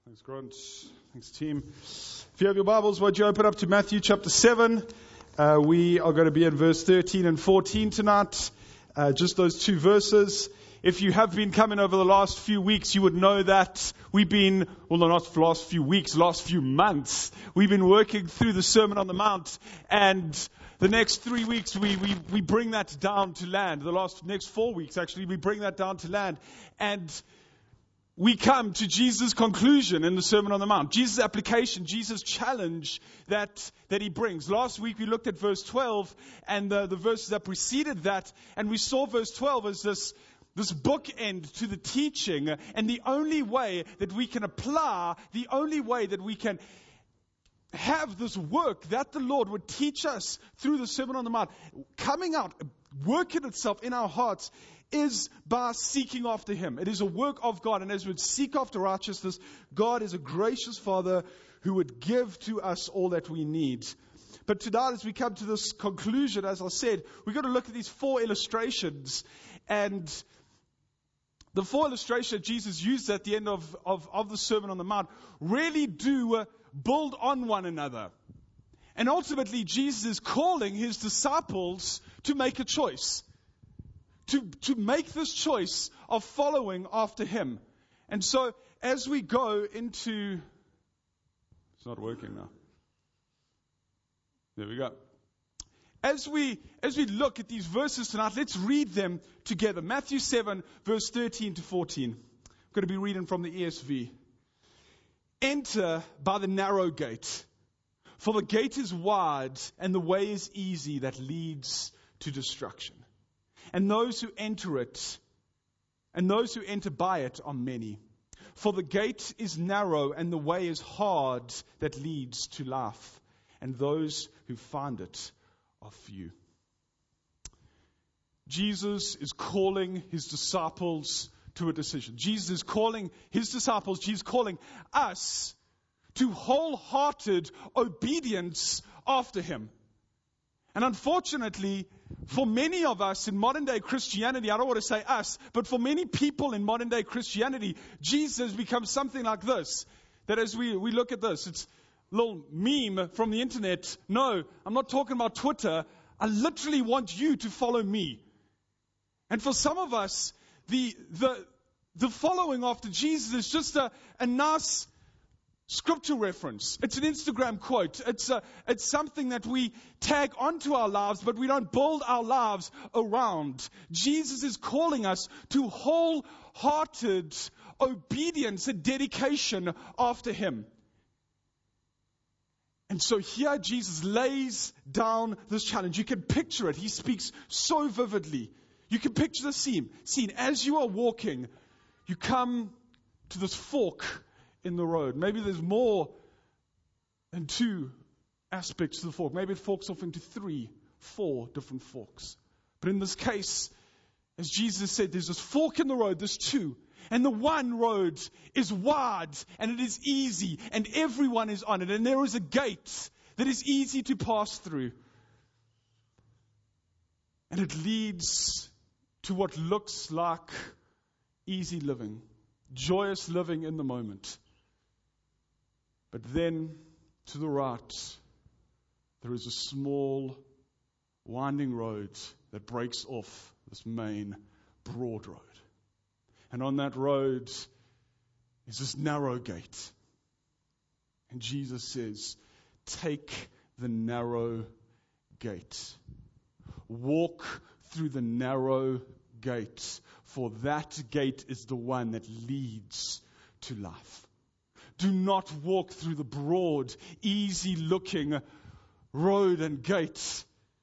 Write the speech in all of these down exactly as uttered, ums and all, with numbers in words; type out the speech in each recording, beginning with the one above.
Thanks, Grant. Thanks, team. If you have your Bibles, why don't you open up to Matthew chapter seven. Uh, we are going to be in verse thirteen and fourteen tonight. Uh, just those two verses. If you have been coming over the last few weeks, you would know that we've been, well, no, not the last few weeks, last few months, we've been working through the Sermon on the Mount, and the next three weeks we, we, we bring that down to land. The last next four weeks, actually, we bring that down to land. And we come to Jesus' conclusion in the Sermon on the Mount, Jesus' application, Jesus' challenge that, that he brings. Last week we looked at verse twelve and the, the verses that preceded that, and we saw verse twelve as this, this bookend to the teaching, and the only way that we can apply, the only way that we can have this work that the Lord would teach us through the Sermon on the Mount, coming out, working itself in our hearts, is by seeking after Him. It is a work of God. And as we would seek after righteousness, God is a gracious Father who would give to us all that we need. But tonight, as we come to this conclusion, as I said, we've got to look at these four illustrations. And the four illustrations Jesus used at the end of, of, of the Sermon on the Mount really do uh, build on one another. And ultimately, Jesus is calling His disciples to make a choice. To, to make this choice of following after Him. And so, as we go into... It's not working now. There we go. As we, as we look at these verses tonight, let's read them together. Matthew seven, verse thirteen to fourteen. I'm going to be reading from the E S V. Enter by the narrow gate, for the gate is wide and the way is easy that leads to destruction. And those who enter it, and those who enter by it are many. For the gate is narrow and the way is hard that leads to life. And those who find it are few. Jesus is calling His disciples to a decision. Jesus is calling His disciples, Jesus is calling us to wholehearted obedience after Him. And unfortunately, for many of us in modern day Christianity, I don't want to say us, but for many people in modern day Christianity, Jesus has become something like this. That as we, we look at this, it's a little meme from the internet. No, I'm not talking about Twitter. I literally want you to follow me. And for some of us, the the the following after Jesus is just a, a nice scripture reference. It's an Instagram quote. It's a, it's something that we tag onto our lives, but we don't build our lives around. Jesus is calling us to wholehearted obedience and dedication after Him. And so here Jesus lays down this challenge. You can picture it. He speaks so vividly. You can picture the scene. Scene as you are walking, you come to this fork in the road. Maybe there's more than two aspects to the fork. Maybe it forks off into three, four different forks. But in this case, as Jesus said, there's this fork in the road, there's two. And the one road is wide and it is easy and everyone is on it. And there is a gate that is easy to pass through. And it leads to what looks like easy living, joyous living in the moment. But then, to the right, there is a small, winding road that breaks off this main, broad road. And on that road is this narrow gate. And Jesus says, take the narrow gate. Walk through the narrow gate, for that gate is the one that leads to life. Do not walk through the broad, easy-looking road and gate.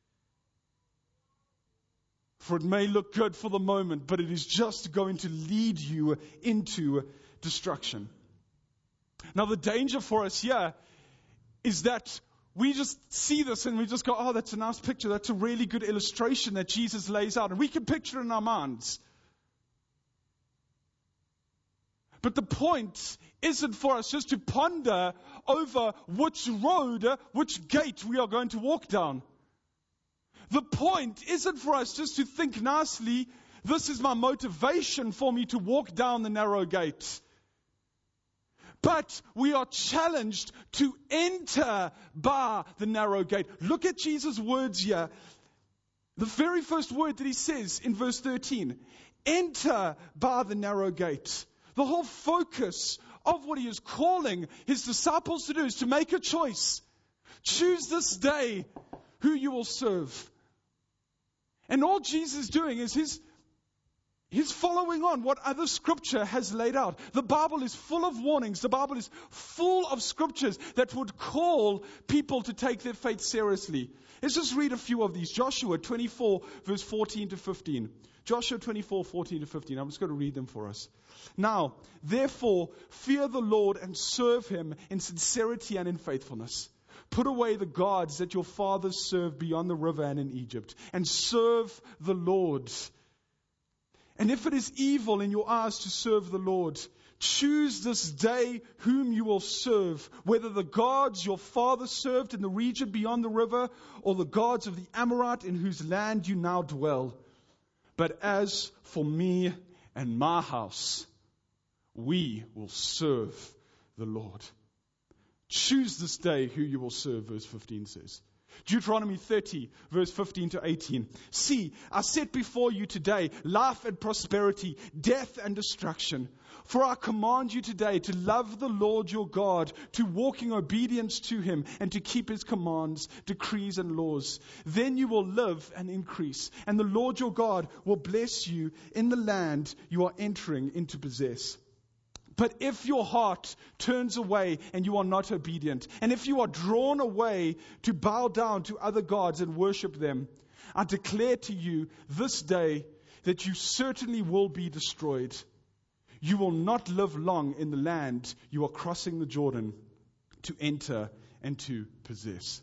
For it may look good for the moment, but it is just going to lead you into destruction. Now, the danger for us here is that we just see this and we just go, oh, that's a nice picture. That's a really good illustration that Jesus lays out. And we can picture it in our minds. But the point isn't for us just to ponder over which road, which gate we are going to walk down. The point isn't for us just to think nicely, this is my motivation for me to walk down the narrow gate. But we are challenged to enter by the narrow gate. Look at Jesus' words here. The very first word that he says in verse thirteen, enter by the narrow gate. The whole focus of what he is calling his disciples to do is to make a choice. Choose this day who you will serve. And all Jesus is doing is his He's following on what other scripture has laid out. The Bible is full of warnings. The Bible is full of scriptures that would call people to take their faith seriously. Let's just read a few of these. Joshua twenty-four, verse fourteen to fifteen. Joshua twenty-four, fourteen to fifteen. I'm just going to read them for us. Now, therefore, fear the Lord and serve him in sincerity and in faithfulness. Put away the gods that your fathers served beyond the river and in Egypt, and serve the Lord. And if it is evil in your eyes to serve the Lord, choose this day whom you will serve, whether the gods your father served in the region beyond the river, or the gods of the Amorite in whose land you now dwell. But as for me and my house, we will serve the Lord. Choose this day who you will serve, verse fifteen says. Deuteronomy thirty, verse fifteen to eighteen. See, I set before you today life and prosperity, death and destruction. For I command you today to love the Lord your God, to walk in obedience to him, and to keep his commands, decrees, and laws. Then you will live and increase, and the Lord your God will bless you in the land you are entering in to possess. But if your heart turns away and you are not obedient, and if you are drawn away to bow down to other gods and worship them, I declare to you this day that you certainly will be destroyed. You will not live long in the land you are crossing the Jordan to enter and to possess.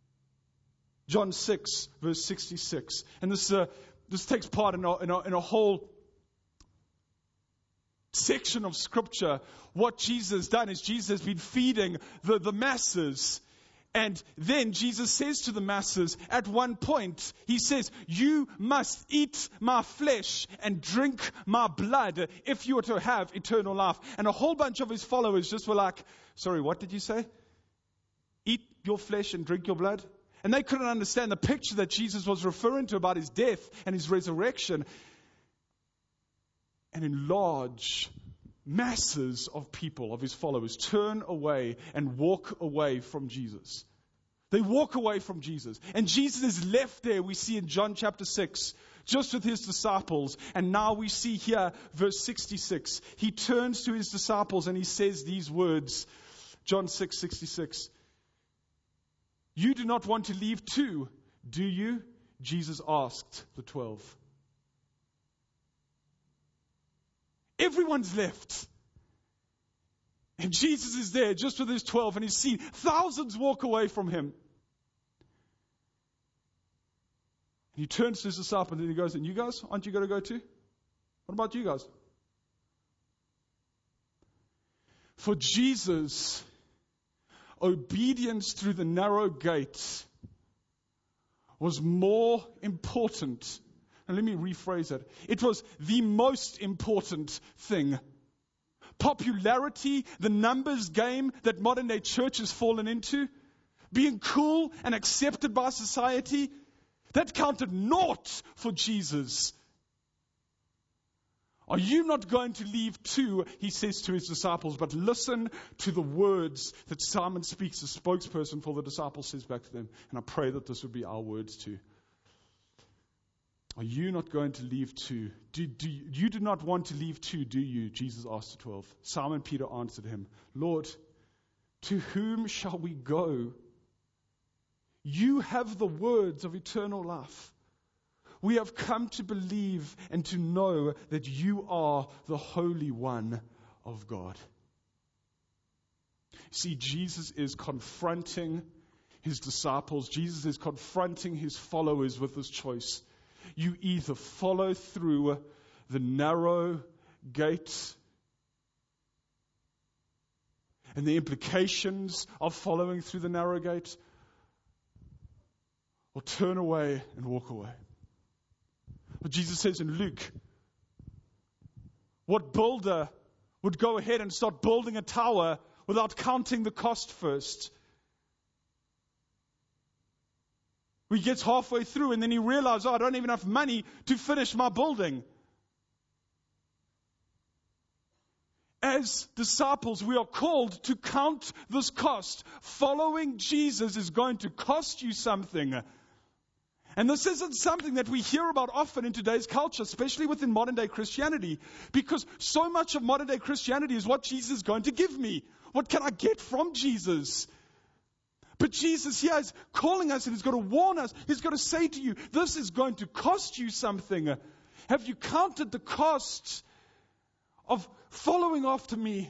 John six, verse sixty-six. And this uh, this takes part in a, in a, in a whole section of scripture. What Jesus has done is Jesus has been feeding the, the masses. And then Jesus says to the masses, at one point, he says, you must eat my flesh and drink my blood if you are to have eternal life. And a whole bunch of his followers just were like, sorry, what did you say? Eat your flesh and drink your blood? And they couldn't understand the picture that Jesus was referring to about his death and his resurrection. And in large masses of people, of his followers, turn away and walk away from Jesus. They walk away from Jesus. And Jesus is left there, we see in John chapter six, just with his disciples. And now we see here, verse sixty-six. He turns to his disciples and he says these words, John six, sixty-six. You do not want to leave too, do you? Jesus asked the twelve. Everyone's left. And Jesus is there just with his twelve, and he's seen thousands walk away from him. And he turns to his disciples and he goes, and you guys, aren't you going to go too? What about you guys? For Jesus, obedience through the narrow gate was more important. And let me rephrase it. It was the most important thing. Popularity, the numbers game that modern day church has fallen into, being cool and accepted by society, that counted naught for Jesus. Are you not going to leave too, he says to his disciples, but listen to the words that Simon speaks, the spokesperson for the disciples says back to them. And I pray that this would be our words too. Are you not going to leave too? Do, do, you do not want to leave too, do you? Jesus asked the twelve. Simon Peter answered him, Lord, to whom shall we go? You have the words of eternal life. We have come to believe and to know that you are the Holy One of God. See, Jesus is confronting his disciples. Jesus is confronting his followers with this choice. You either follow through the narrow gate and the implications of following through the narrow gate, or turn away and walk away. But Jesus says in Luke, what builder would go ahead and start building a tower without counting the cost first. He gets halfway through and then he realizes, oh, I don't even have money to finish my building. As disciples, we are called to count this cost. Following Jesus is going to cost you something. And this isn't something that we hear about often in today's culture, especially within modern day Christianity, because so much of modern day Christianity is what Jesus is going to give me. What can I get from Jesus? But Jesus here is calling us and He's going to warn us. He's going to say to you, this is going to cost you something. Have you counted the cost of following after me?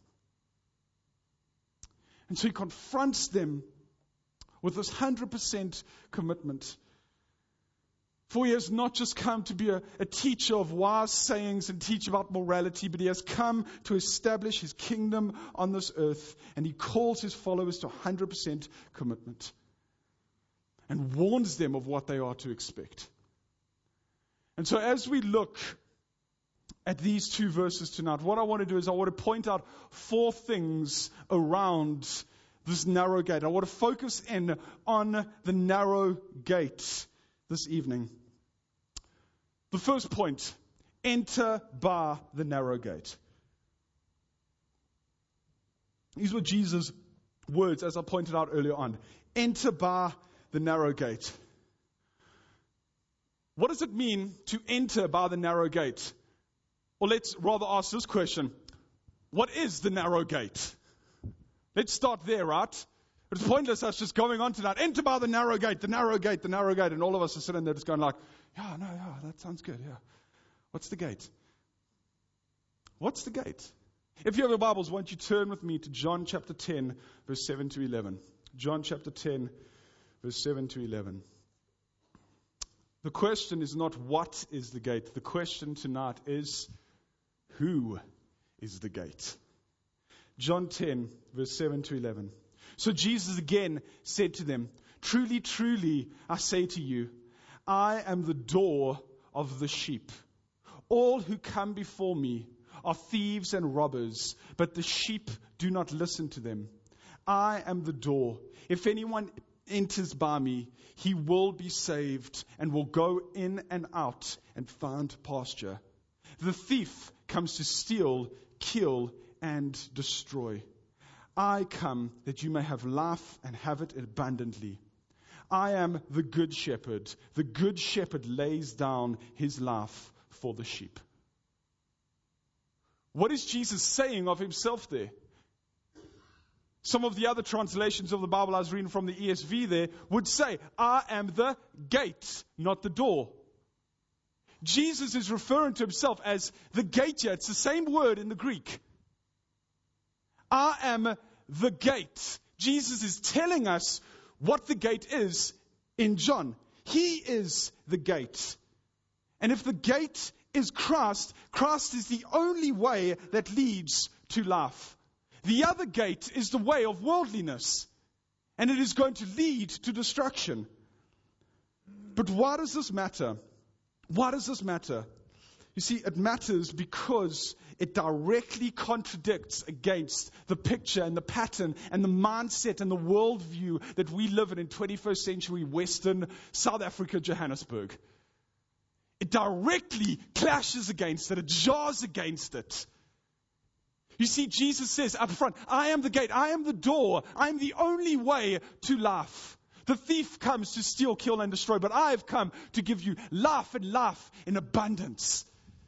And so He confronts them with this one hundred percent commitment. For He has not just come to be a, a teacher of wise sayings and teach about morality, but He has come to establish His kingdom on this earth. And He calls His followers to one hundred percent commitment and warns them of what they are to expect. And so as we look at these two verses tonight, what I want to do is I want to point out four things around this narrow gate. I want to focus in on the narrow gate this evening. The first point, enter by the narrow gate. These were Jesus' words, as I pointed out earlier on. Enter by the narrow gate. What does it mean to enter by the narrow gate? Or let's rather ask this question. What is the narrow gate? Let's start there, right? It's pointless us just going on tonight. Enter by the narrow gate, the narrow gate, the narrow gate. And all of us are sitting there just going like, yeah, no, yeah, that sounds good, yeah. What's the gate? What's the gate? If you have your Bibles, won't you turn with me to John chapter ten, verse seven to eleven. John chapter ten, verse seven to eleven. The question is not what is the gate. The question tonight is who is the gate? John ten, verse seven to eleven. So Jesus again said to them, truly, truly, I say to you, I am the door of the sheep. All who come before me are thieves and robbers, but the sheep do not listen to them. I am the door. If anyone enters by me, he will be saved and will go in and out and find pasture. The thief comes to steal, kill, and destroy. I come that you may have life and have it abundantly. I am the good shepherd. The good shepherd lays down his life for the sheep. What is Jesus saying of himself there? Some of the other translations of the Bible I was reading from the E S V there would say, I am the gate, not the door. Jesus is referring to himself as the gate here. It's the same word in the Greek. I am the gate. Jesus is telling us what the gate is in John. He is the gate. And if the gate is Christ, Christ is the only way that leads to life. The other gate is the way of worldliness, and it is going to lead to destruction. But why does this matter? Why does this matter? You see, it matters because it directly contradicts against the picture and the pattern and the mindset and the worldview that we live in in twenty-first century Western South Africa, Johannesburg. It directly clashes against it. It jars against it. You see, Jesus says up front, I am the gate, I am the door, I am the only way to life. The thief comes to steal, kill, and destroy, but I have come to give you life and life in abundance.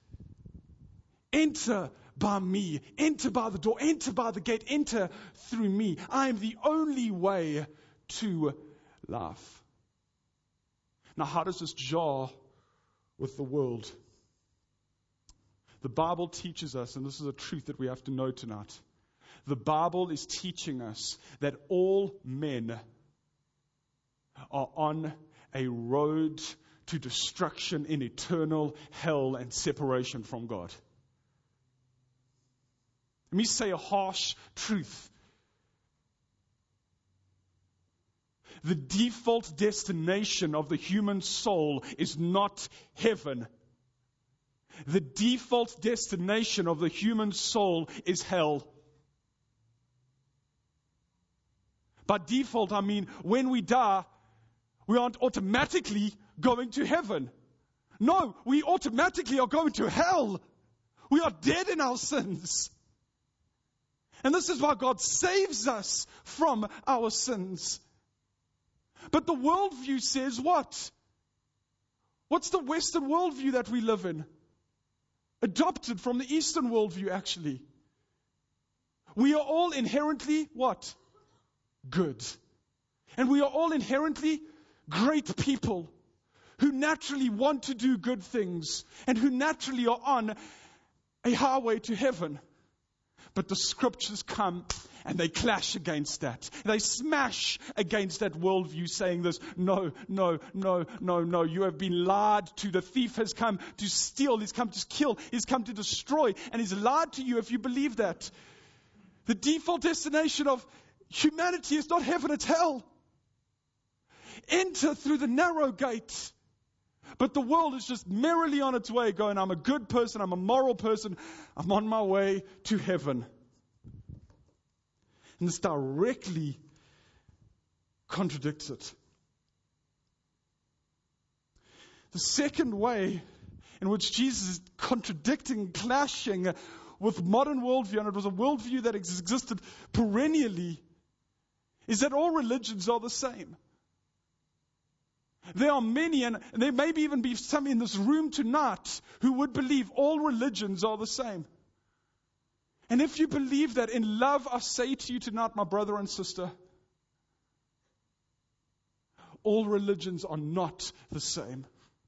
Enter by me, enter by the door, enter by the gate, enter through me. I am the only way to life. Now, how does this jar with the world? The Bible teaches us, and this is a truth that we have to know tonight. The Bible is teaching us that all men are on a road to destruction in eternal hell and separation from God. Let me say a harsh truth. The default destination of the human soul is not heaven. The default destination of the human soul is hell. By default, I mean, when we die, we aren't automatically going to heaven. No, we automatically are going to hell. We are dead in our sins. And this is why God saves us from our sins. But the worldview says what? What's the Western worldview that we live in? Adopted from the Eastern worldview, actually. We are all inherently what? Good. And we are all inherently great people who naturally want to do good things and who naturally are on a highway to heaven. But the scriptures come and they clash against that. They smash against that worldview, saying this, no, no, no, no, no. You have been lied to. The thief has come to steal. He's come to kill. He's come to destroy. And he's lied to you if you believe that. The default destination of humanity is not heaven, it's hell. Enter through the narrow gate. But the world is just merrily on its way going, I'm a good person, I'm a moral person, I'm on my way to heaven. And this directly contradicts it. The second way in which Jesus is contradicting, clashing with modern worldview, and it was a worldview that existed perennially, is that all religions are the same. There are many, and there may even be some in this room tonight who would believe all religions are the same. And if you believe that, in love, I say to you tonight, my brother and sister, all religions are not the same.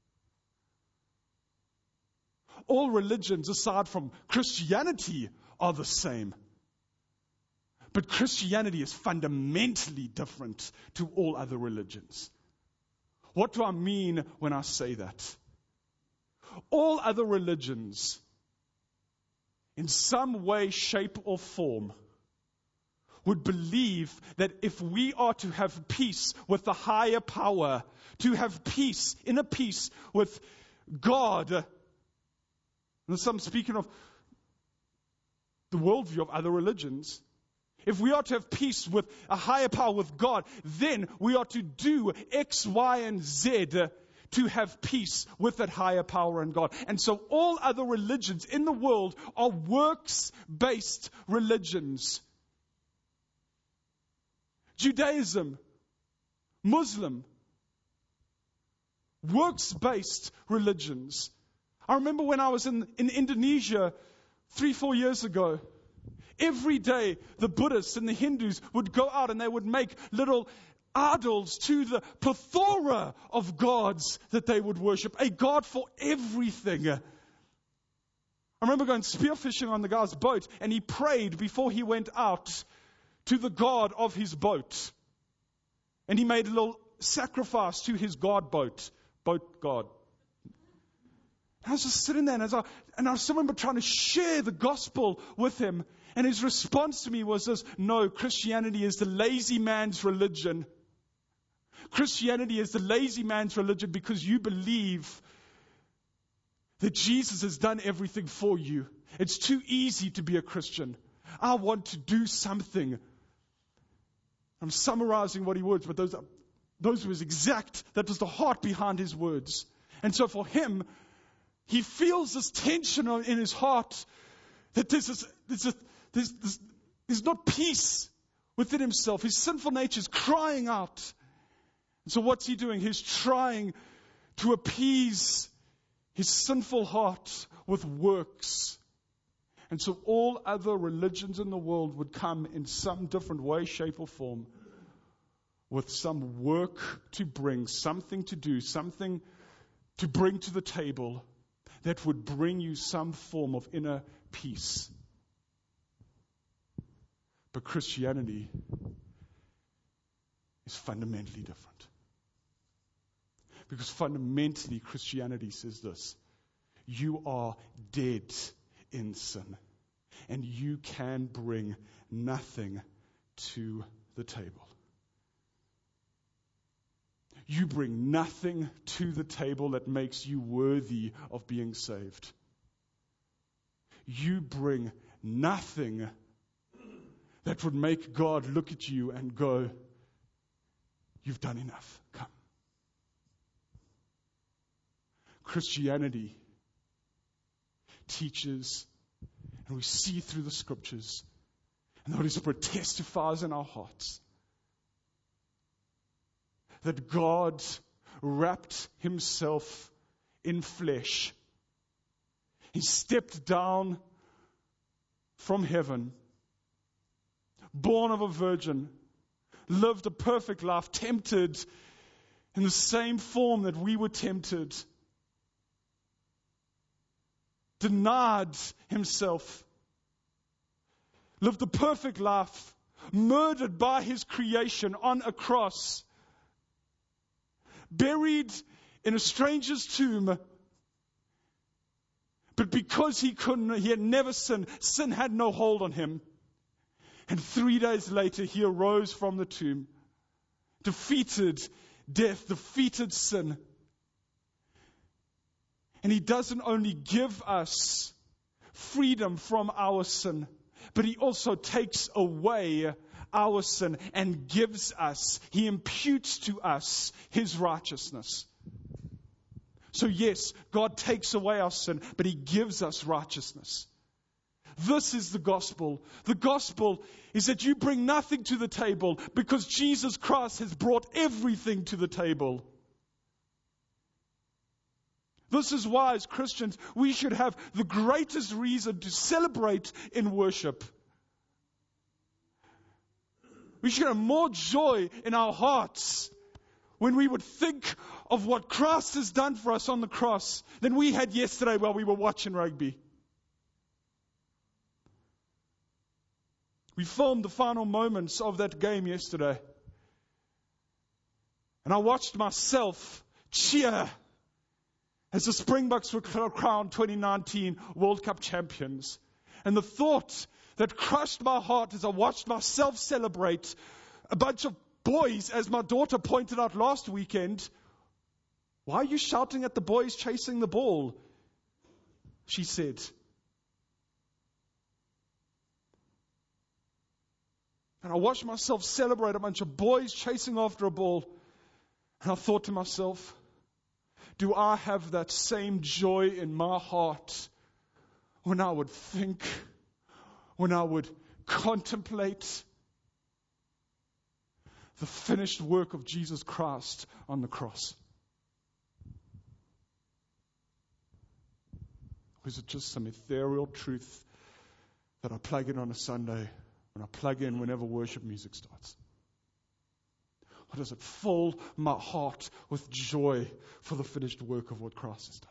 All religions, aside from Christianity, are the same. But Christianity is fundamentally different to all other religions. What do I mean when I say that? All other religions, in some way, shape, or form, would believe that if we are to have peace with the higher power, to have peace, inner peace with God, and some speaking of the worldview of other religions, if we are to have peace with a higher power, with God, then we are to do X, Y, and Z to have peace with that higher power and God. And so all other religions in the world are works-based religions. Judaism, Muslim, works-based religions. I remember when I was in, in Indonesia three, four years ago, every day the Buddhists and the Hindus would go out and they would make little idols to the plethora of gods that they would worship. A god for everything. I remember going spearfishing on the guy's boat, and he prayed before he went out to the god of his boat. And he made a little sacrifice to his god boat. Boat god. I was just sitting there, and, as I, and I remember trying to share the gospel with him. And his response to me was this: no, Christianity is the lazy man's religion. Christianity is the lazy man's religion because you believe that Jesus has done everything for you. It's too easy to be a Christian. I want to do something. I'm summarizing what he words, but those, those were his exact, that was the heart behind his words. And so for him, he feels this tension in his heart that there's, this, there's, a, there's, there's, there's not peace within himself. His sinful nature is crying out. And so what's he doing? He's trying to appease his sinful heart with works. And so all other religions in the world would come in some different way, shape, or form with some work to bring, something to do, something to bring to the table that would bring you some form of inner peace. But Christianity is fundamentally different. Because fundamentally, Christianity says this: you are dead in sin, and you can bring nothing to the table. You bring nothing to the table that makes you worthy of being saved. You bring nothing that would make God look at you and go, You've done enough. Come. Christianity teaches, and we see through the scriptures, and the Holy Spirit testifies in our hearts, that God wrapped himself in flesh. He stepped down from heaven, born of a virgin, lived a perfect life, tempted in the same form that we were tempted, denied himself, lived a perfect life, murdered by his creation on a cross, buried in a stranger's tomb. But because he couldn't, he had never sinned, sin had no hold on him. And three days later, he arose from the tomb, defeated death, defeated sin. And he doesn't only give us freedom from our sin, but he also takes away our sin and gives us, he imputes to us his righteousness. So yes, God takes away our sin, but he gives us righteousness. This is the gospel. The gospel is that you bring nothing to the table because Jesus Christ has brought everything to the table. This is why, as Christians, we should have the greatest reason to celebrate in worship. We should have more joy in our hearts when we would think of what Christ has done for us on the cross than we had yesterday while we were watching rugby. We filmed the final moments of that game yesterday. And I watched myself cheer as the Springboks were crowned twenty nineteen World Cup champions. And the thought that crushed my heart as I watched myself celebrate, a bunch of boys, as my daughter pointed out last weekend, why are you shouting at the boys chasing the ball? She said. And I watched myself celebrate a bunch of boys chasing after a ball. And I thought to myself, do I have that same joy in my heart when I would think, when I would contemplate the finished work of Jesus Christ on the cross? Or is it just some ethereal truth that I plug in on a Sunday, when I plug in whenever worship music starts? Or does it fill my heart with joy for the finished work of what Christ has done?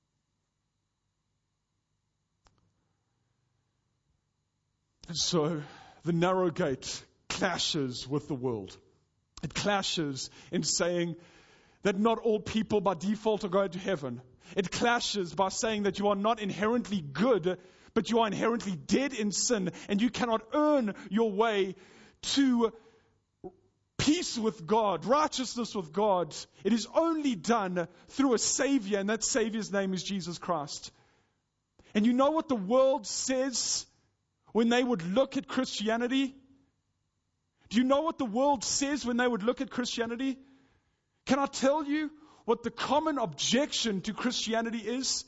And so the narrow gate clashes with the world. It clashes in saying that not all people by default are going to heaven. It clashes by saying that you are not inherently good, but you are inherently dead in sin, and you cannot earn your way to peace with God, righteousness with God. It is only done through a Savior, and that Savior's name is Jesus Christ. And you know what the world says when they would look at Christianity? Do you know what the world says when they would look at Christianity? Can I tell you what the common objection to Christianity is?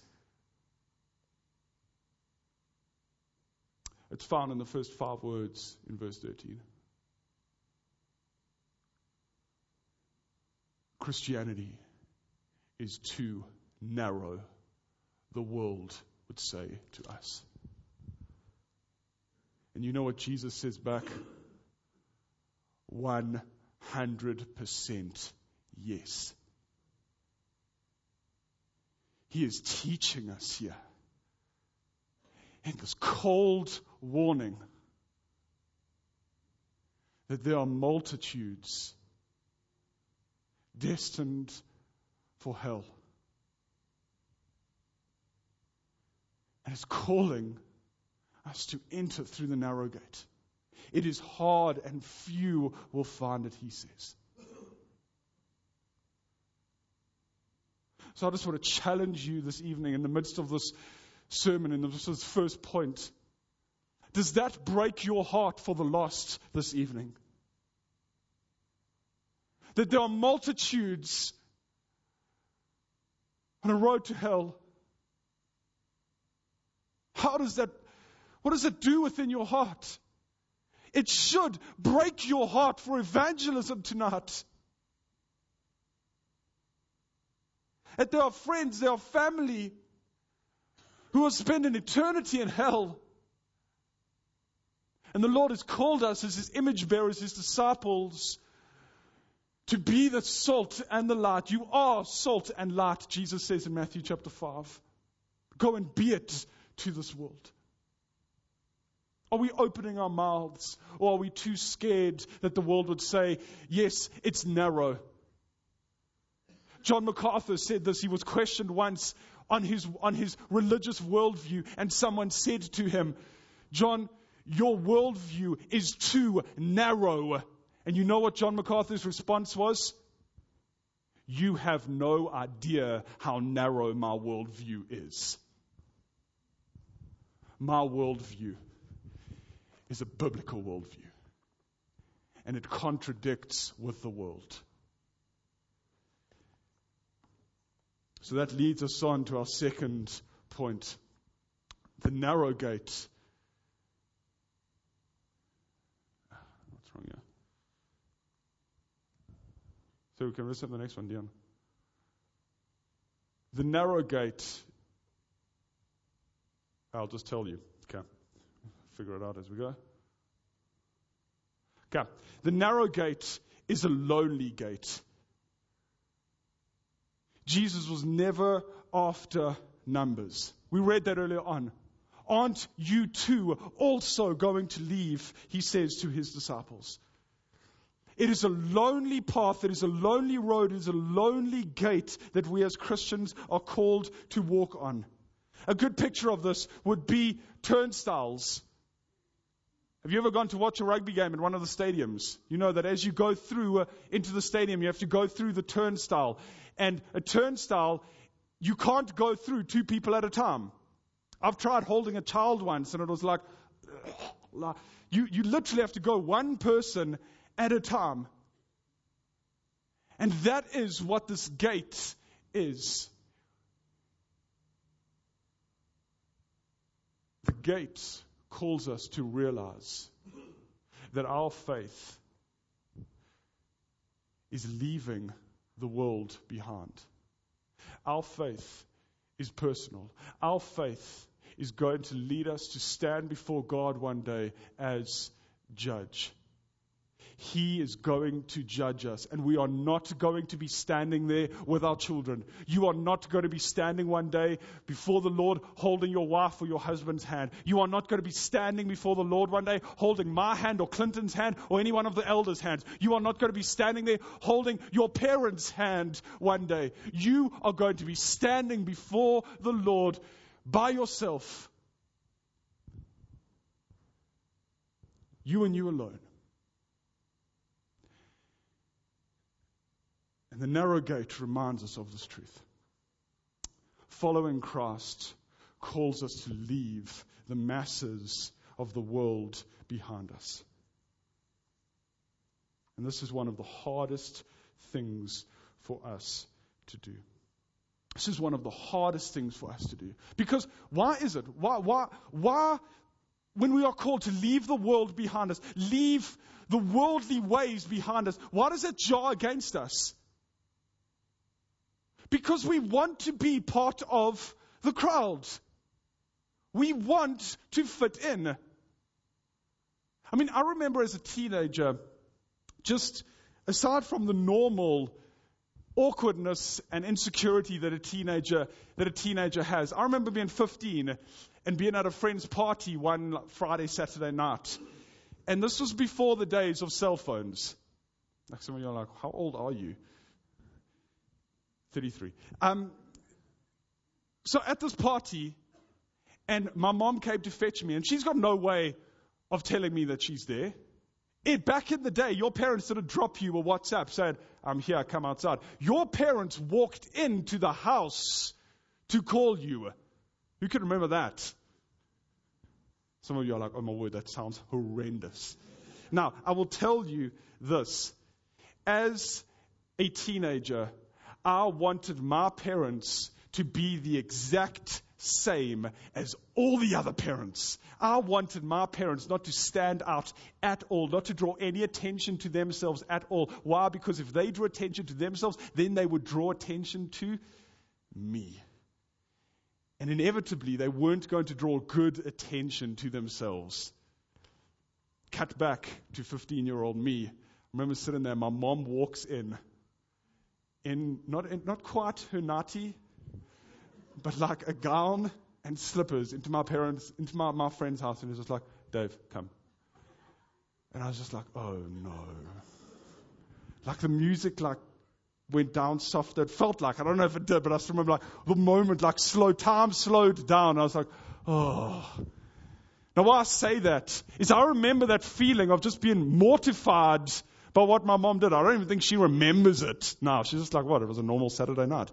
It's found in the first five words in verse thirteen. Christianity is too narrow, the world would say to us. And you know what Jesus says back? one hundred percent yes. He is teaching us here in this cold warning that there are multitudes destined for hell. And it's calling us to enter through the narrow gate. It is hard and few will find it, he says. So I just want to challenge you this evening in the midst of this sermon, in this first point. Does that break your heart for the lost this evening? that there are multitudes on a road to hell. How does that, what does it do within your heart? It should break your heart for evangelism tonight. That there are friends, there are family who will spend an eternity in hell. And the Lord has called us as His image bearers, His disciples, to be the salt and the light. You are salt and light, Jesus says in Matthew chapter five. Go and be it to this world. Are we opening our mouths, or are we too scared that the world would say, yes, it's narrow? John MacArthur said this. He was questioned once on his, on his religious worldview, and someone said to him, John, your worldview is too narrow. And you know what John MacArthur's response was? You have no idea how narrow my worldview is. My worldview is a biblical worldview. And it contradicts with the world. So that leads us on to our second point. The narrow gate. What's wrong here? So we can listen to the next one, Dion. The narrow gate. I'll just tell you. Okay. Figure it out as we go. Okay. The narrow gate is a lonely gate. Jesus was never after numbers. We read that earlier on. Aren't you too also going to leave? He says to his disciples. It is a lonely path, it is a lonely road, it is a lonely gate that we as Christians are called to walk on. A good picture of this would be turnstiles. Have you ever gone to watch a rugby game in one of the stadiums? You know that as you go through uh, into the stadium, you have to go through the turnstile. And a turnstile, you can't go through two people at a time. I've tried holding a child once, and it was like, you, you literally have to go one person at a time. And that is what this gate is. The gate calls us to realize that our faith is leaving the world behind. Our faith is personal. Our faith is going to lead us to stand before God one day as judge. He is going to judge us, and we are not going to be standing there with our children. You are not going to be standing one day before the Lord holding your wife or your husband's hand. You are not going to be standing before the Lord one day holding my hand or Clinton's hand or any one of the elders' hands. You are not going to be standing there holding your parents' hand one day. You are going to be standing before the Lord by yourself. You and you alone. And the narrow gate reminds us of this truth. Following Christ calls us to leave the masses of the world behind us. And this is one of the hardest things for us to do. This is one of the hardest things for us to do. Because why is it? Why, why, why, when we are called to leave the world behind us, leave the worldly ways behind us, why does it jar against us? Because we want to be part of the crowd. We want to fit in. I mean, I remember as a teenager, just aside from the normal awkwardness and insecurity that a teenager that a teenager has, I remember being fifteen and being at a friend's party one Friday, Saturday night. And this was before the days of cell phones. Like some of you are like, how old are you? thirty-three. Um, so at this party, and my mom came to fetch me, and she's got no way of telling me that she's there. It, back in the day, your parents didn't drop you a WhatsApp saying, I'm here, come outside. Your parents walked into the house to call you. Who can remember that? Some of you are like, oh my word, that sounds horrendous. Now, I will tell you this. As a teenager, I wanted my parents to be the exact same as all the other parents. I wanted my parents not to stand out at all, not to draw any attention to themselves at all. Why? Because if they drew attention to themselves, then they would draw attention to me. And inevitably, they weren't going to draw good attention to themselves. Cut back to fifteen-year-old me. I remember sitting there, my mom walks in, in not, in, not quite her nati, but like a gown and slippers into my parents, into my, my friend's house, and it was just like, Dave, come. And I was just like, oh no. Like the music like went down softer. It felt like, I don't know if it did, but I just remember like the moment, like slow, time slowed down. I was like, oh. Now why I say that is I remember that feeling of just being mortified by what my mom did. I don't even think she remembers it now. She's just like, what? It was a normal Saturday night.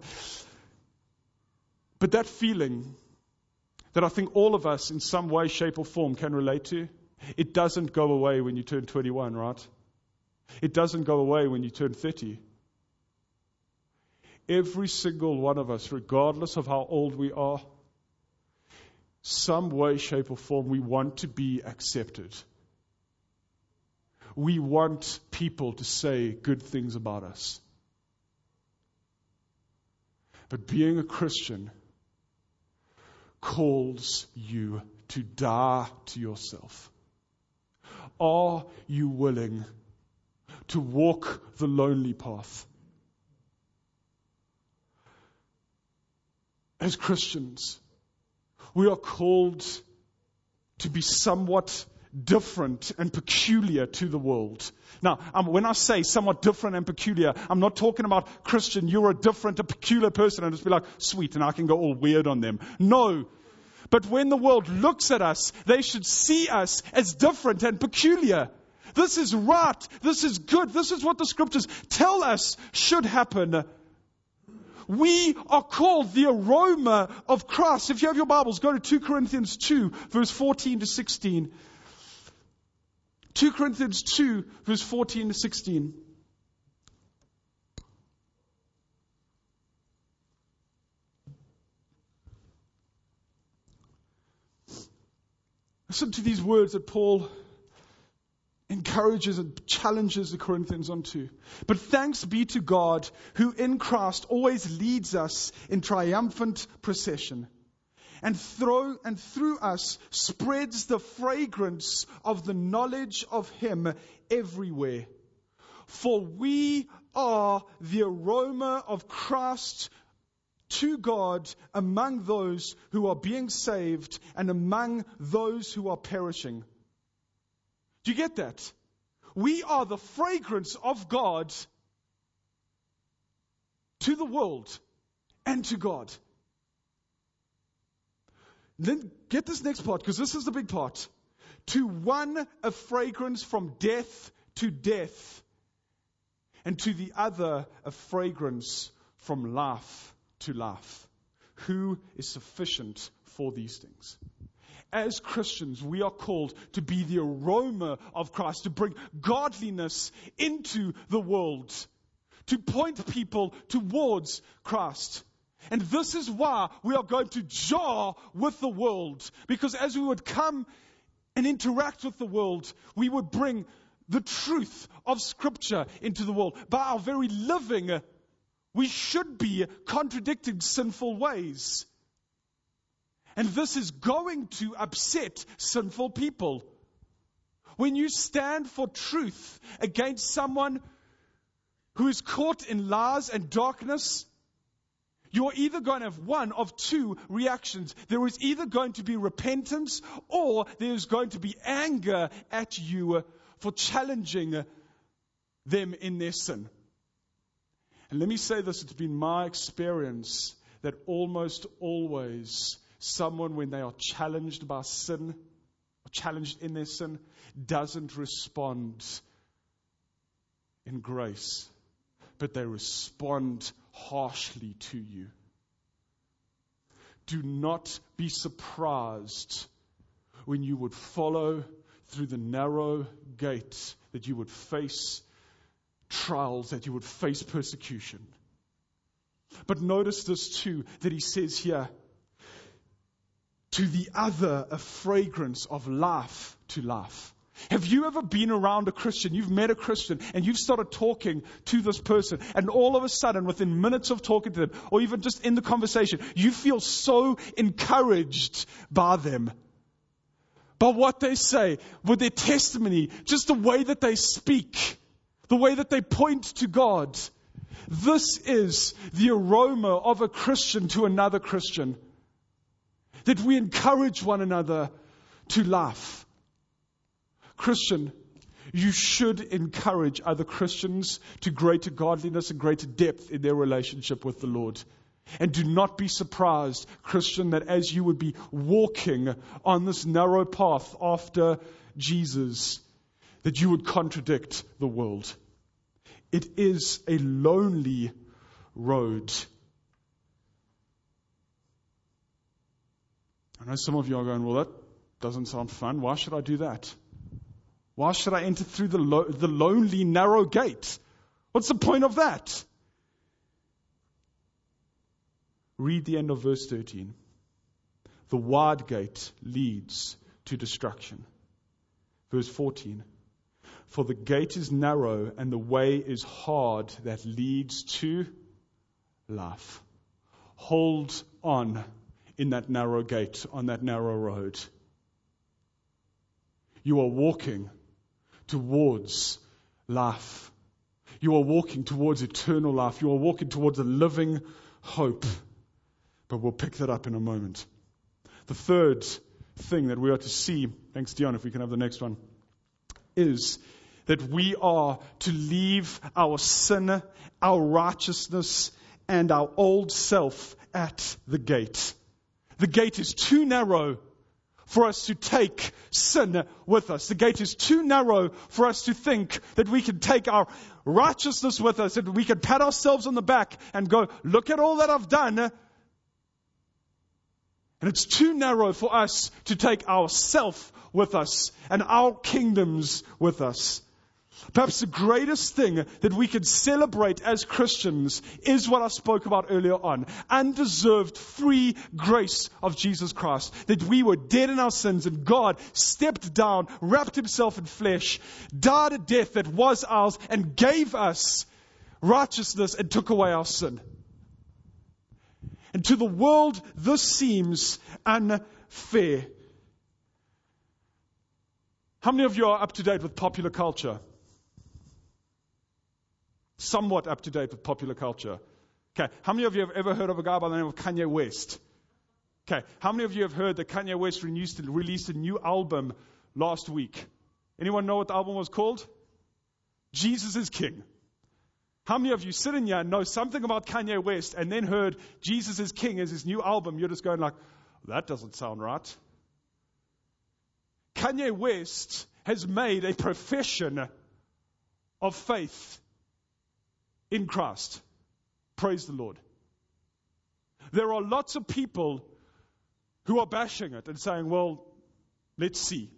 But that feeling that I think all of us in some way, shape or form can relate to, it doesn't go away when you turn twenty-one, right? It doesn't go away when you turn thirty. Every single one of us, regardless of how old we are, some way, shape or form, we want to be accepted. We want people to say good things about us. But being a Christian calls you to die to yourself. Are you willing to walk the lonely path? As Christians, we are called to be somewhat different and peculiar to the world. Now, um, when I say somewhat different and peculiar, I'm not talking about, Christian, you're a different, a peculiar person, and just be like, sweet, and I can go all weird on them. No. But when the world looks at us, they should see us as different and peculiar. This is right. This is good. This is what the scriptures tell us should happen. We are called the aroma of Christ. If you have your Bibles, go to two Corinthians two, verse fourteen to sixteen. two Corinthians two, verse fourteen to sixteen. Listen to these words that Paul encourages and challenges the Corinthians onto. But thanks be to God, who in Christ always leads us in triumphant procession, and through, and through us spreads the fragrance of the knowledge of Him everywhere. For we are the aroma of Christ to God among those who are being saved and among those who are perishing. Do you get that? We are the fragrance of God to the world and to God. Then get this next part, because this is the big part. To one, a fragrance from death to death, and to the other, a fragrance from life to life. Who is sufficient for these things? As Christians, we are called to be the aroma of Christ, to bring godliness into the world, to point people towards Christ. And this is why we are going to jar with the world. Because as we would come and interact with the world, we would bring the truth of Scripture into the world. By our very living, we should be contradicting sinful ways. And this is going to upset sinful people. When you stand for truth against someone who is caught in lies and darkness, you're either going to have one of two reactions. There is either going to be repentance, or there is going to be anger at you for challenging them in their sin. And let me say this, it's been my experience that almost always someone, when they are challenged by sin, or challenged in their sin, doesn't respond in grace, but they respond harshly to you. Do not be surprised when you would follow through the narrow gate, that you would face trials, that you would face persecution. But notice this too, that he says here, to the other, a fragrance of life to life. Have you ever been around a Christian, you've met a Christian, and you've started talking to this person, and all of a sudden, within minutes of talking to them, or even just in the conversation, you feel so encouraged by them, by what they say, with their testimony, just the way that they speak, the way that they point to God. This is the aroma of a Christian to another Christian. That we encourage one another to life. Christian, you should encourage other Christians to greater godliness and greater depth in their relationship with the Lord. And do not be surprised, Christian, that as you would be walking on this narrow path after Jesus, that you would contradict the world. It is a lonely road. I know some of you are going, well, that doesn't sound fun. Why should I do that? Why should I enter through the lo- the lonely, narrow gate? What's the point of that? Read the end of verse thirteen. The wide gate leads to destruction. Verse fourteen. For the gate is narrow and the way is hard that leads to life. Hold on in that narrow gate, on that narrow road. You are walking towards life. You are walking towards eternal life. You are walking towards a living hope. But we'll pick that up in a moment. The third thing that we are to see, thanks Dion, if we can have the next one, is that we are to leave our sin, our righteousness, and our old self at the gate. The gate is too narrow for us to take sin with us. The gate is too narrow for us to think that we can take our righteousness with us, that we can pat ourselves on the back and go, look at all that I've done. And it's too narrow for us to take ourself with us and our kingdoms with us. Perhaps the greatest thing that we can celebrate as Christians is what I spoke about earlier on. Undeserved free grace of Jesus Christ. That we were dead in our sins and God stepped down, wrapped himself in flesh, died a death that was ours and gave us righteousness and took away our sin. And to the world, this seems unfair. How many of you are up to date with popular culture? Somewhat up to date with popular culture. Okay, how many of you have ever heard of a guy by the name of Kanye West? Okay, how many of you have heard that Kanye West released a new album last week? Anyone know what the album was called? Jesus is King. How many of you sit in here and know something about Kanye West and then heard Jesus is King as his new album? You're just going like, that doesn't sound right. Kanye West has made a profession of faith in Christ. Praise the Lord. There are lots of people who are bashing it and saying, well, let's see.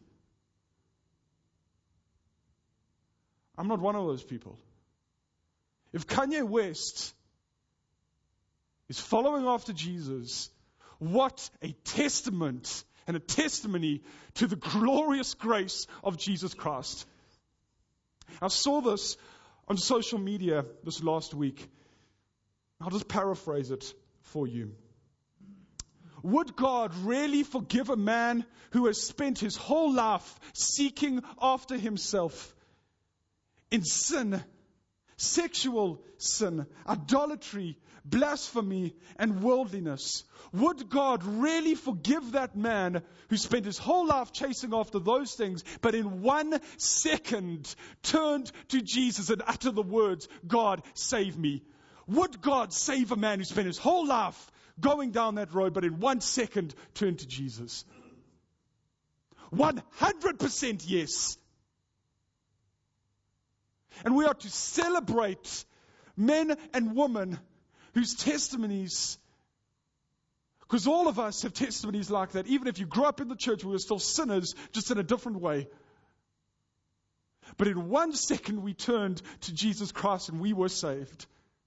I'm not one of those people. If Kanye West is following after Jesus, what a testament and a testimony to the glorious grace of Jesus Christ. I saw this on social media this last week. I'll just paraphrase it for you. Would God really forgive a man who has spent his whole life seeking after himself in sin, sexual sin, idolatry, blasphemy, and worldliness? Would God really forgive that man who spent his whole life chasing after those things, but in one second turned to Jesus and uttered the words, God, save me? Would God save a man who spent his whole life going down that road, but in one second turned to Jesus? one hundred percent yes. And we are to celebrate men and women whose testimonies, because all of us have testimonies like that. Even if you grew up in the church, we were still sinners, just in a different way. But in one second we turned to Jesus Christ and we were saved.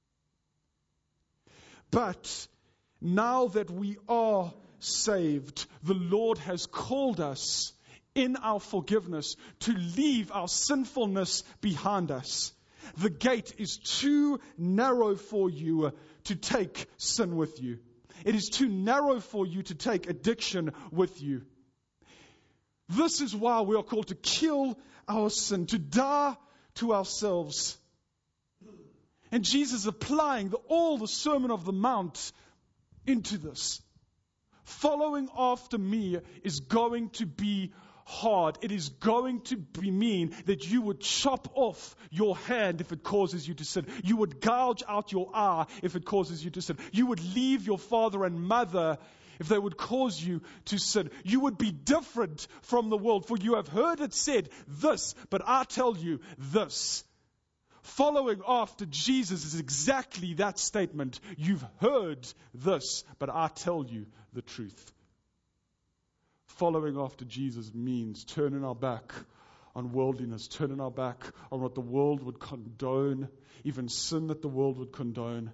But now that we are saved, the Lord has called us in our forgiveness to leave our sinfulness behind us. The gate is too narrow for you to take sin with you. It is too narrow for you to take addiction with you. This is why we are called to kill our sin, to die to ourselves. And Jesus is applying the, all the Sermon of the Mount into this. Following after me is going to be hard. It is going to be mean that you would chop off your hand if it causes you to sin. You would gouge out your eye if it causes you to sin. You would leave your father and mother if they would cause you to sin. You would be different from the world, for you have heard it said this, but I tell you this. Following after Jesus is exactly that statement. You've heard this, but I tell you the truth. Following after Jesus means turning our back on worldliness, turning our back on what the world would condone, even sin that the world would condone.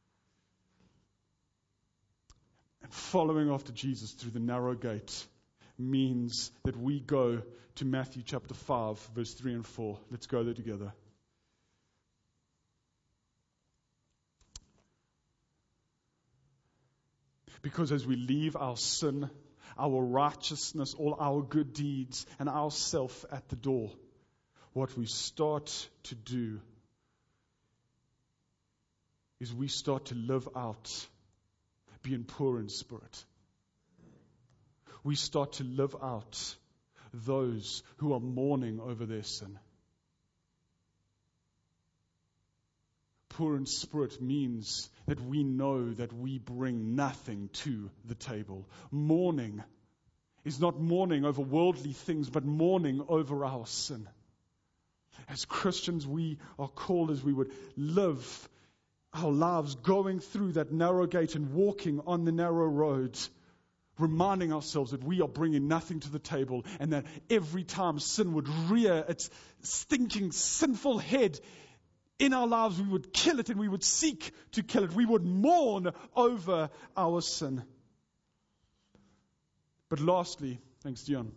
And following after Jesus through the narrow gate means that we go to Matthew chapter five, verse three and four. Let's go there together. Because as we leave our sin, our righteousness, all our good deeds, and our self at the door, what we start to do is we start to live out being poor in spirit. We start to live out those who are mourning over their sin. Poor in spirit means that we know that we bring nothing to the table. Mourning is not mourning over worldly things, but mourning over our sin. As Christians, we are called as we would live our lives going through that narrow gate and walking on the narrow road, reminding ourselves that we are bringing nothing to the table, and that every time sin would rear its stinking, sinful head in our lives, we would kill it and we would seek to kill it. We would mourn over our sin. But lastly, thanks, Dion,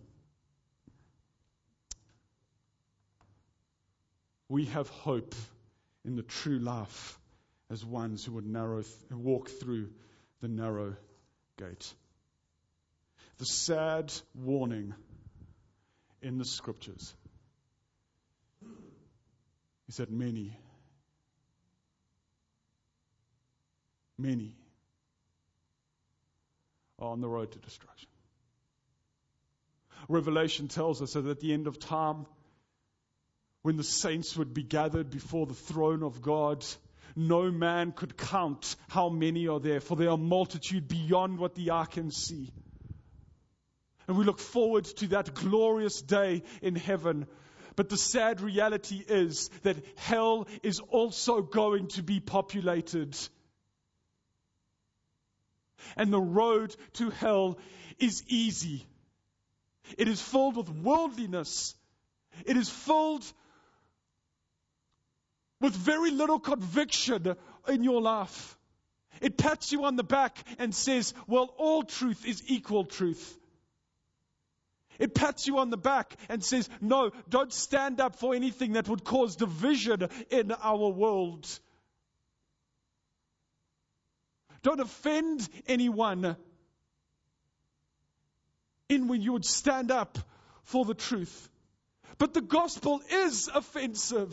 we have hope in the true life as ones who would narrow th- walk through the narrow gate. The sad warning in the scriptures is that many Many are on the road to destruction. Revelation tells us that at the end of time, when the saints would be gathered before the throne of God, no man could count how many are there, for there are multitude beyond what the eye can see. And we look forward to that glorious day in heaven. But the sad reality is that hell is also going to be populated. And the road to hell is easy. It is filled with worldliness. It is filled with very little conviction in your life. It pats you on the back and says, well, all truth is equal truth. It pats you on the back and says, no, don't stand up for anything that would cause division in our world. Don't offend anyone in when you would stand up for the truth. But the gospel is offensive.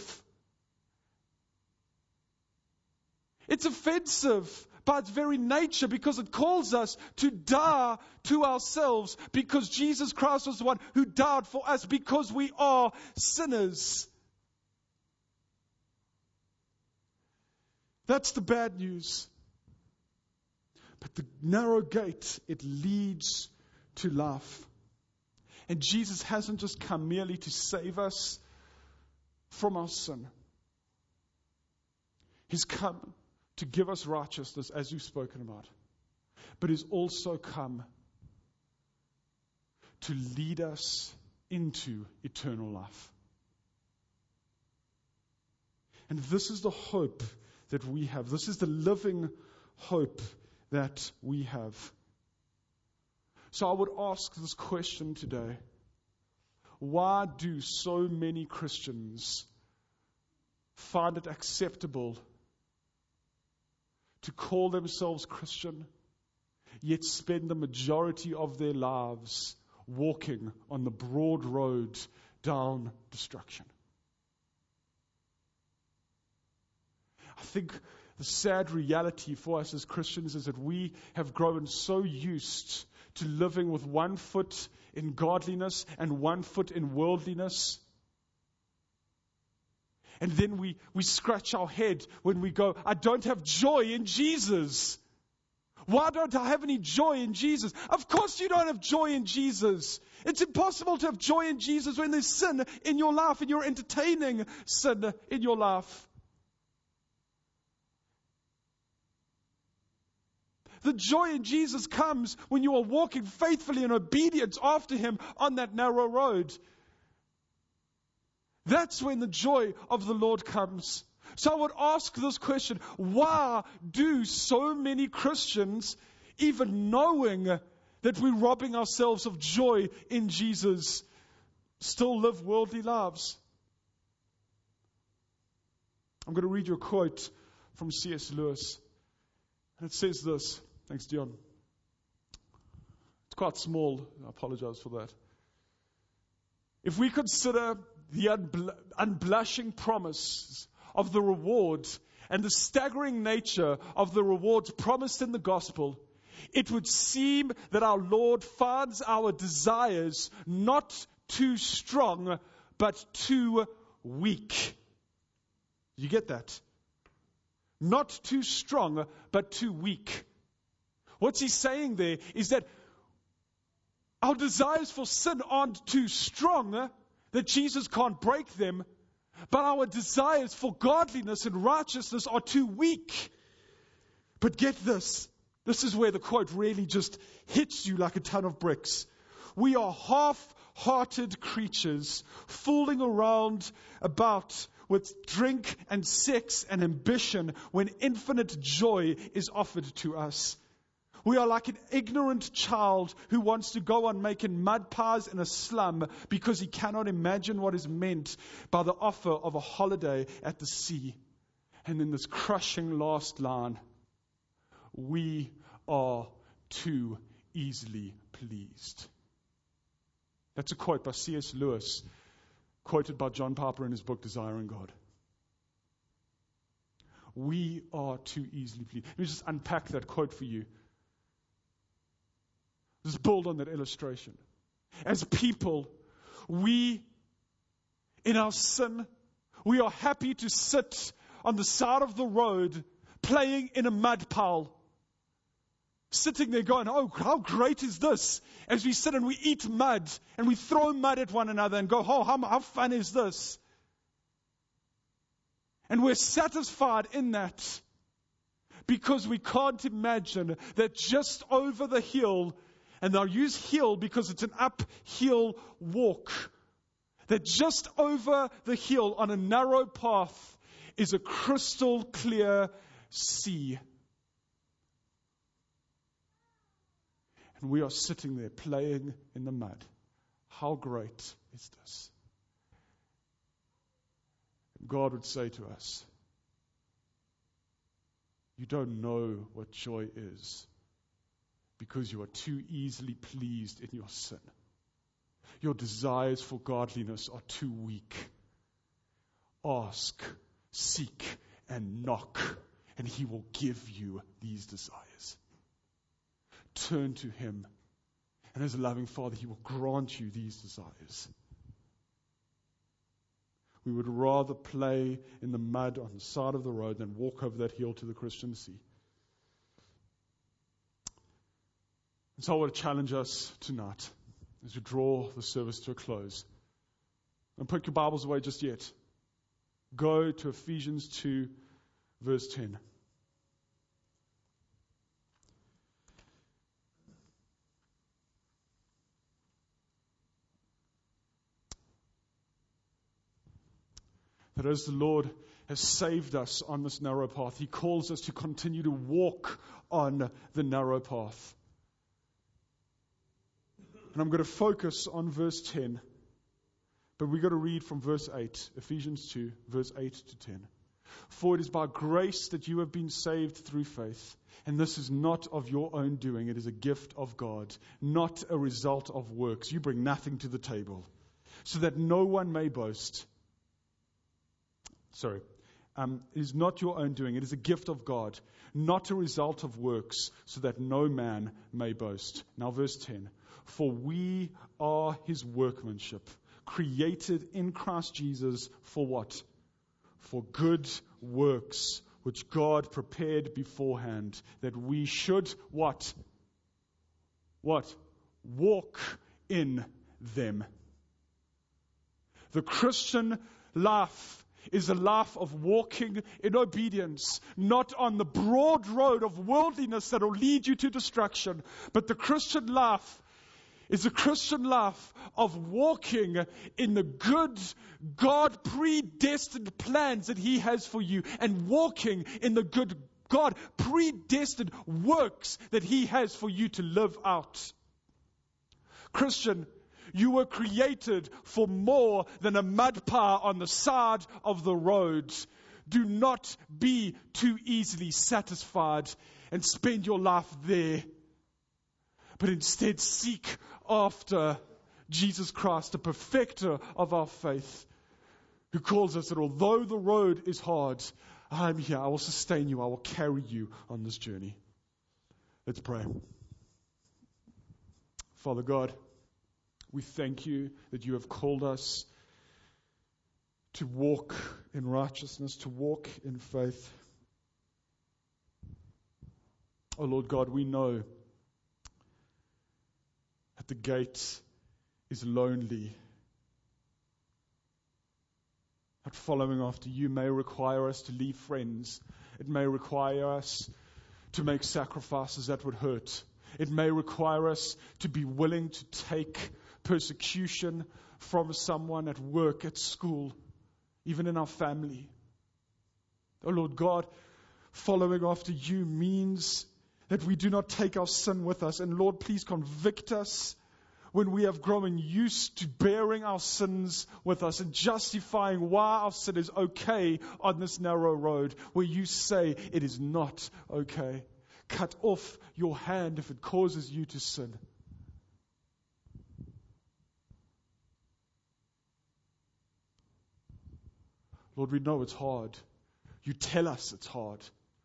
It's offensive by its very nature because it calls us to die to ourselves, because Jesus Christ was the one who died for us because we are sinners. That's the bad news. But the narrow gate, it leads to life. And Jesus hasn't just come merely to save us from our sin. He's come to give us righteousness, as we've spoken about. But He's also come to lead us into eternal life. And this is the hope that we have. This is the living hope that we have. So I would ask this question today. Why do so many Christians find it acceptable to call themselves Christian, yet spend the majority of their lives walking on the broad road down destruction? I think the sad reality for us as Christians is that we have grown so used to living with one foot in godliness and one foot in worldliness. And then we, we scratch our head when we go, I don't have joy in Jesus. Why don't I have any joy in Jesus? Of course you don't have joy in Jesus. It's impossible to have joy in Jesus when there's sin in your life and you're entertaining sin in your life. The joy in Jesus comes when you are walking faithfully in obedience after Him on that narrow road. That's when the joy of the Lord comes. So I would ask this question, why do so many Christians, even knowing that we're robbing ourselves of joy in Jesus, still live worldly lives? I'm going to read you a quote from C S Lewis. And it says this. Thanks, Dion. It's quite small. I apologize for that. If we consider the unbl- unblushing promise of the reward and the staggering nature of the rewards promised in the gospel, it would seem that our Lord finds our desires not too strong, but too weak. You get that? Not too strong, but too weak. What's he saying there is that our desires for sin aren't too strong, that Jesus can't break them, but our desires for godliness and righteousness are too weak. But get this, this is where the quote really just hits you like a ton of bricks. We are half-hearted creatures fooling around about with drink and sex and ambition when infinite joy is offered to us. We are like an ignorant child who wants to go on making mud pies in a slum because he cannot imagine what is meant by the offer of a holiday at the sea. And then this crushing last line, we are too easily pleased. That's a quote by C S Lewis, quoted by John Piper in his book, Desiring God. We are too easily pleased. Let me just unpack that quote for you. Just build on that illustration. As people, we, in our sin, we are happy to sit on the side of the road playing in a mud pile. Sitting there going, oh, how great is this? As we sit and we eat mud and we throw mud at one another and go, oh, how, how fun is this? And we're satisfied in that because we can't imagine that just over the hill, and they'll use hill because it's an uphill walk, that just over the hill on a narrow path is a crystal clear sea. And we are sitting there playing in the mud. How great is this? And God would say to us, you don't know what joy is because you are too easily pleased in your sin. Your desires for godliness are too weak. Ask, seek, and knock, and He will give you these desires. Turn to Him, and as a loving Father, He will grant you these desires. We would rather play in the mud on the side of the road than walk over that hill to the Christian sea. And so I want to challenge us tonight as we draw the service to a close. Don't put your Bibles away just yet. Go to Ephesians two, verse ten. That as the Lord has saved us on this narrow path, He calls us to continue to walk on the narrow path. And I'm going to focus on verse ten, but we've got to read from verse eight, Ephesians two, verse eight to ten. For it is by grace that you have been saved through faith, and this is not of your own doing, it is a gift of God, not a result of works. You bring nothing to the table, so that no one may boast. Sorry. Um, it is not your own doing. It is a gift of God, not a result of works, so that no man may boast. Now verse ten. For we are His workmanship, created in Christ Jesus for what? For good works, which God prepared beforehand, that we should what? What? Walk in them. The Christian life is a life of walking in obedience, not on the broad road of worldliness that will lead you to destruction, but the Christian life is a Christian life of walking in the good God predestined plans that He has for you, and walking in the good God predestined works that He has for you to live out. Christian, you were created for more than a mud pie on the side of the road. Do not be too easily satisfied and spend your life there, but instead seek after Jesus Christ, the perfecter of our faith, who calls us that although the road is hard, I'm here, I will sustain you, I will carry you on this journey. Let's pray. Father God, we thank you that you have called us to walk in righteousness, to walk in faith. Oh Lord God, we know that the gate is lonely. That following after you may require us to leave friends. It may require us to make sacrifices that would hurt. It may require us to be willing to take persecution from someone at work, at school, even in our family. Oh Lord God, following after you means that we do not take our sin with us. And Lord, please convict us when we have grown used to bearing our sins with us and justifying why our sin is okay on this narrow road, where you say it is not okay. Cut off your hand if it causes you to sin. Lord, we know it's hard. You tell us it's hard.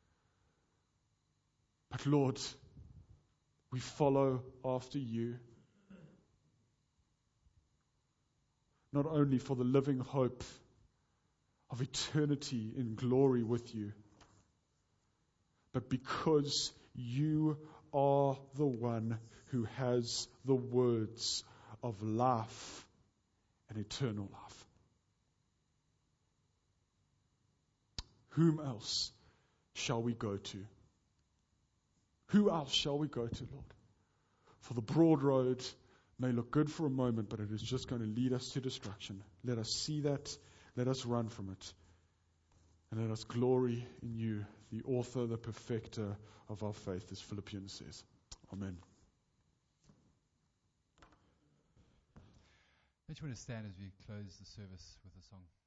But Lord, we follow after you. Not only for the living hope of eternity in glory with you, but because you are the one who has the words of life and eternal life. Whom else shall we go to? Who else shall we go to, Lord? For the broad road may look good for a moment, but it is just going to lead us to destruction. Let us see that. Let us run from it. And let us glory in you, the author, the perfecter of our faith, as Philippians says. Amen. Don't you want to stand as we close the service with a song?